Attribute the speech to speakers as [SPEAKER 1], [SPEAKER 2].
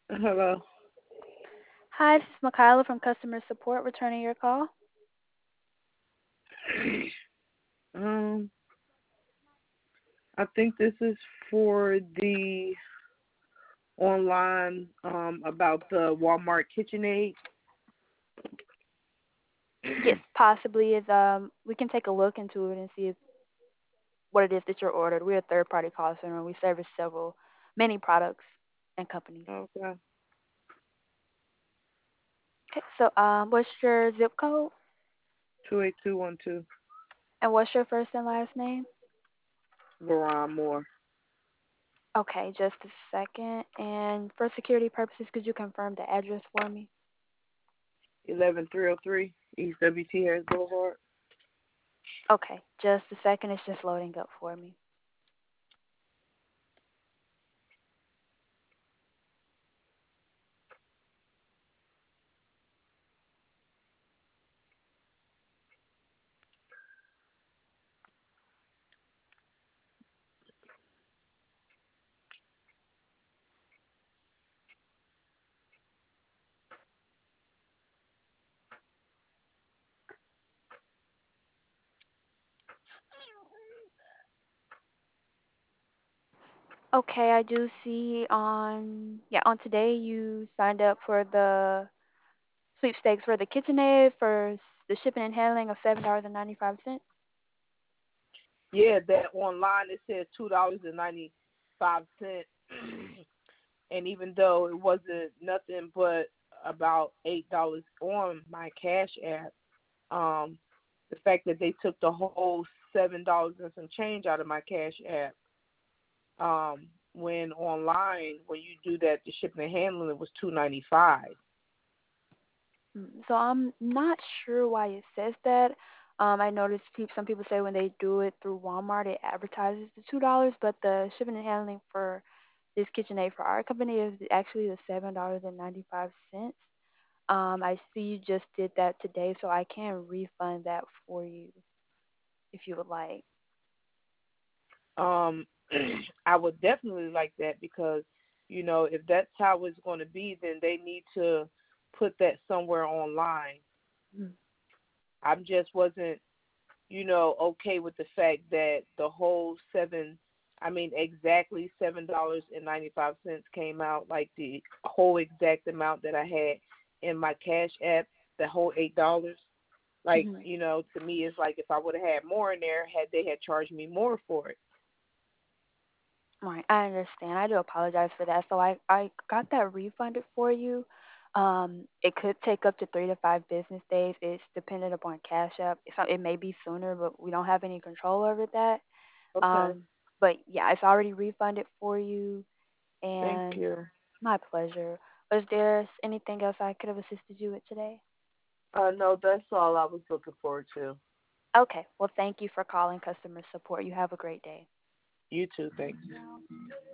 [SPEAKER 1] Hello.
[SPEAKER 2] Hi, this is Makayla from customer support returning your call.
[SPEAKER 1] Um, I think this is for the online about the Walmart KitchenAid.
[SPEAKER 2] Yes, possibly. Is we can take a look into it and see if, what it is that you're ordered. We're a third-party call center and we service many products and companies.
[SPEAKER 1] Okay.
[SPEAKER 2] Okay, so what's your zip code
[SPEAKER 1] 28212.
[SPEAKER 2] and what's your first and last name?
[SPEAKER 1] Veron Moore.
[SPEAKER 2] Okay, just a second. And for security purposes, could you confirm the address for me?
[SPEAKER 1] 11303 East WT Harris Boulevard.
[SPEAKER 2] Okay, just a second. It's just loading up for me. Okay, I do see on today you signed up for the sweepstakes for the KitchenAid for the shipping and handling of $7.95.
[SPEAKER 1] Yeah, that online it says $2.95, and even though it wasn't nothing but about $8 on my Cash App, um, the fact that they took the whole $7 and some change out of my Cash App, when online when you do that, the shipping and handling it was $2.95.
[SPEAKER 2] So I'm not sure why it says that. I noticed some people say when they do it through Walmart, it advertises the $2, but the shipping and handling for this KitchenAid for our company is actually the $7.95. I see you just did that today, so I can refund that for you if you would like.
[SPEAKER 1] Um, I would definitely like that because, if that's how it's going to be, then they need to put that somewhere online.
[SPEAKER 2] Mm.
[SPEAKER 1] I just wasn't, okay with the fact that the whole exactly $7.95 came out, like the whole exact amount that I had in my Cash App, the whole $8. Like,
[SPEAKER 2] Mhm.
[SPEAKER 1] to me, it's like if I would have had more in there, had they had charged me more for it.
[SPEAKER 2] Right, I understand. I do apologize for that. So I got that refunded for you. It could take up to 3 to 5 business days. It's dependent upon Cash App. It may be sooner, but we don't have any control over that.
[SPEAKER 1] Okay.
[SPEAKER 2] Um, but yeah, it's already refunded for you,
[SPEAKER 1] Thank
[SPEAKER 2] and
[SPEAKER 1] you.
[SPEAKER 2] my pleasure. Was there anything else I could have assisted you with today?
[SPEAKER 1] No, that's all I was looking forward to.
[SPEAKER 2] Okay. Well, thank you for calling customer support. You have a great day.
[SPEAKER 1] You too. Thanks.